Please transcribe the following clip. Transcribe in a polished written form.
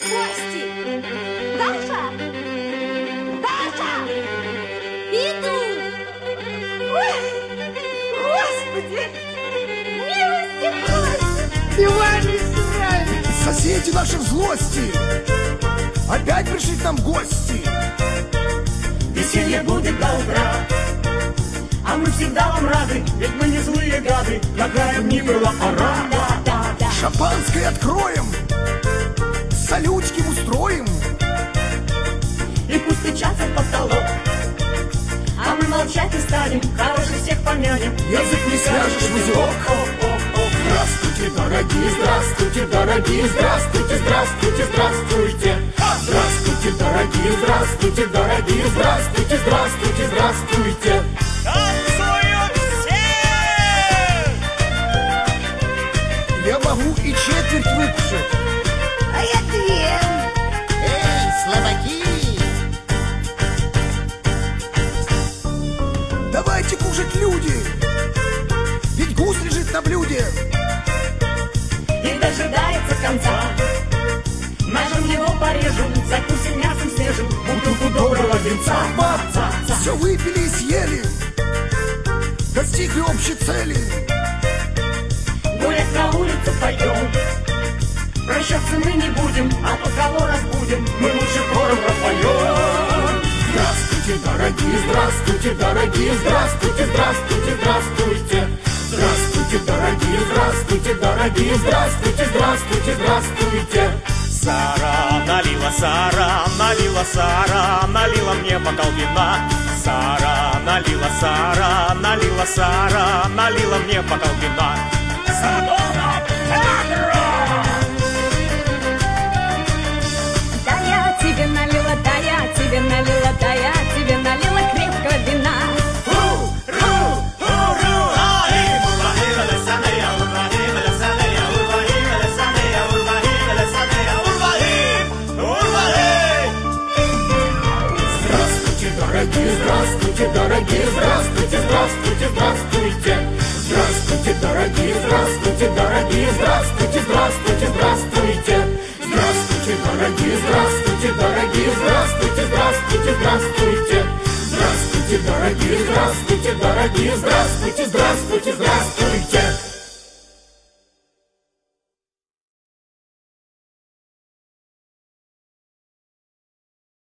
Гости! Даша! Даша! Иду! Ой! Господи! Милости просим! Иване Исраиле! Соседи наши в злости опять пришли к нам в гости. Веселье будет до утра, а мы всегда вам рады, ведь мы не злые гады, какая б ни была пора. Шампанское откроем, салютики устроим, И пусть стучатся под столом, а мы молчать не станем, хороших всех помянем. язык не свяжешь в узелок. Здравствуйте, дорогие, здравствуйте, дорогие, здравствуйте, здравствуйте, здравствуйте. Здравствуйте, дорогие, здравствуйте, дорогие, здравствуйте, здравствуйте, здравствуйте. Танцуют все! Я могу и четверть выпушить. А я две. Эй, слабаки! Давайте кушать, люди, ведь гусь лежит на блюде. И дожидается конца. Ножом его порежем, закусим мясом свежим, бутылку доброго винца. Все выпили и съели, достигли общей цели. Гулять на улицу пойдем, прощаться мы не будем, а то кого разбудим, мы лучше хором пропоем. Здравствуйте, дорогие, здравствуйте, дорогие, здравствуйте, здравствуйте, здравствуйте. Здравствуйте, дорогие, здравствуйте, дорогие, здравствуйте, здравствуйте, здравствуйте. Сара налила мне бокал вина. Сара налила мне бокал вина. Да я тебе налила, да я тебе налила, да я тебе налила крепкого вина. Здравствуйте, дорогие, здравствуйте, здравствуйте, здравствуйте. Здравствуйте, дорогие, здравствуйте, дорогие, здравствуйте, здравствуйте, здравствуйте. Здравствуйте, дорогие, здравствуйте, дорогие, здравствуйте, здравствуйте, здравствуйте. Здравствуйте, дорогие, здравствуйте, дорогие, здравствуйте, здравствуйте, здравствуйте.